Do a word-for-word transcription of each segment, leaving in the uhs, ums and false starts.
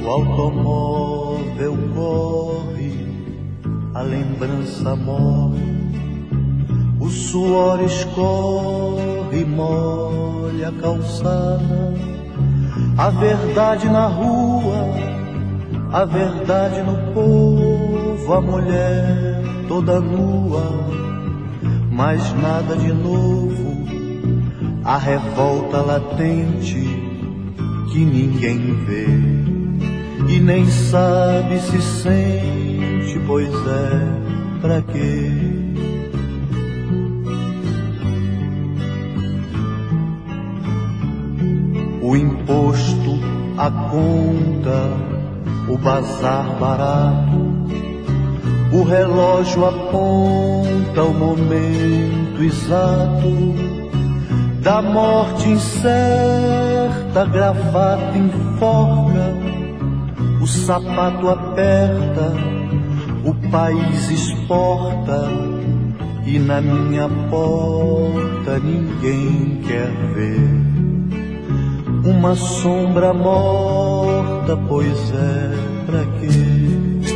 O automóvel corre, a lembrança morre, o suor escorre e molha a calçada. A verdade na rua, a verdade no povo, a mulher toda nua, mas nada de novo. A revolta latente que ninguém vê e nem sabe se sente, pois é, pra quê? O imposto, a conta, o bazar barato, o relógio aponta o momento exato da morte incerta, a gravata enforca, o sapato aperta, o país exporta e na minha porta ninguém quer ver uma sombra morta, pois é, pra quê?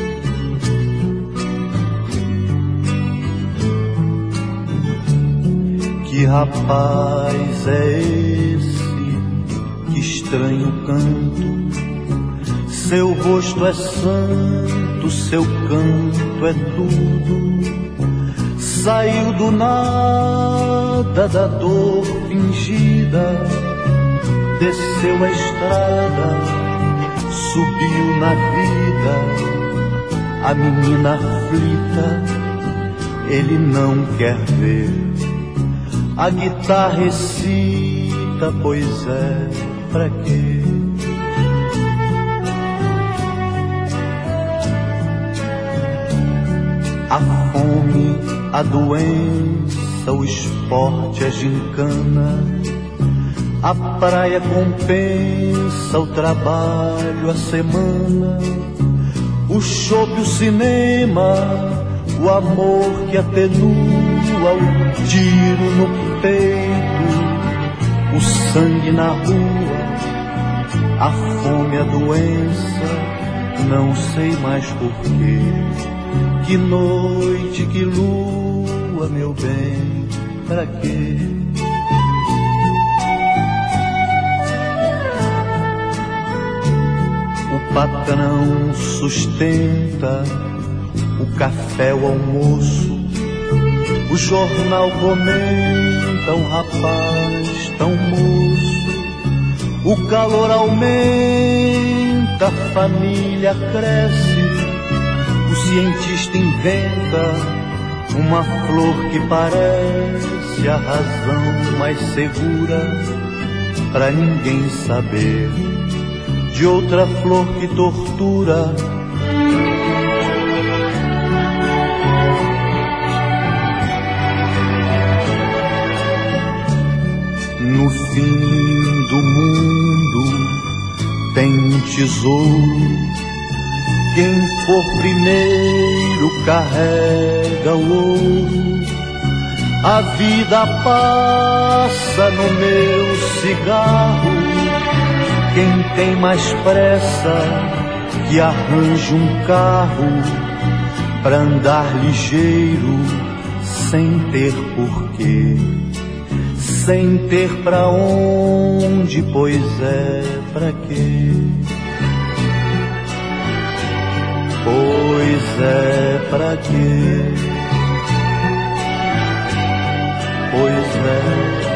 Que rapaz é esse, que estranho canto? Seu rosto é santo, seu canto é tudo. Saiu do nada, da dor fingida, desceu a estrada, subiu na vida. A menina aflita, ele não quer ver. A guitarra recita, pois é, pra quê? A fome, a doença, o esporte, a gincana, a praia compensa o trabalho, a semana, o chope, o cinema, o amor que atenua, o tiro no peito, o sangue na rua, a fome, a doença, não sei mais porquê. Que noite, que lua, meu bem, pra quê? O patrão sustenta o café, o almoço, o jornal comenta o rapaz tão moço. O calor aumenta, a família cresce, o cientista inventa uma flor que parece a razão mais segura pra ninguém saber de outra flor que tortura. No fim do mundo tem um tesouro, quem for primeiro carrega o ouro. A vida passa no meu cigarro, quem tem mais pressa que arranje um carro pra andar ligeiro, sem ter porquê, sem ter pra onde, pois é, pra quê? Pois é, pra quê? Pois é.